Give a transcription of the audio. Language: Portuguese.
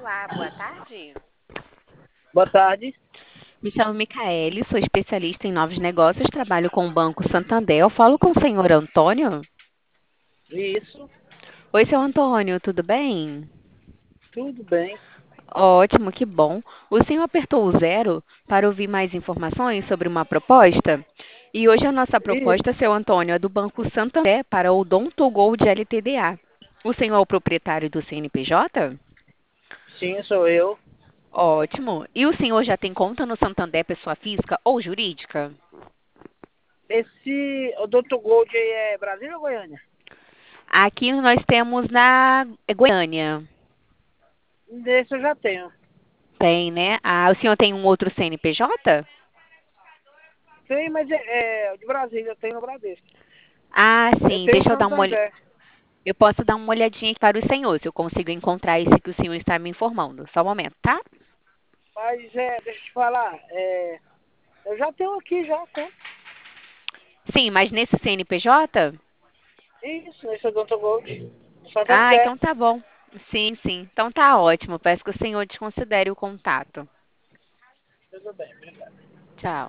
Olá, boa tarde. Boa tarde. Me chamo Micaele, sou especialista em novos negócios, trabalho com o Banco Santander. Eu falo com o senhor Antônio. Isso, Oi, seu Antônio, tudo bem? tudo bem. Ótimo, que bom. O senhor apertou o zero para ouvir mais informações sobre uma proposta? E hoje a nossa proposta, Isso, seu Antônio, é do Banco Santander para o Odonto Gold LTDA. O senhor é o proprietário do CNPJ? sim, sou eu. Ótimo. E o senhor já tem conta no Santander, pessoa física ou jurídica? Esse, o Dr. Gold aí é Brasília ou Goiânia? Aqui nós temos na Goiânia. Desse eu já tenho. Tem, né? Ah, o senhor tem um outro CNPJ? Tem, mas é de Brasília, eu tenho no Bradesco. Ah, Eu sim. tenho Deixa eu dar uma olhada. Santander. Eu posso dar uma olhadinha aqui para o senhor, se eu consigo encontrar esse que o senhor está me informando. Só um momento, tá? Mas deixa eu te falar, eu já tenho aqui já, conta. Sim, mas nesse CNPJ? Isso, nesse Dr. Gold. Ah, Santander. então tá bom. Sim, sim. Então tá ótimo. Peço que o senhor desconsidere o contato. Tudo bem, obrigado. Tchau.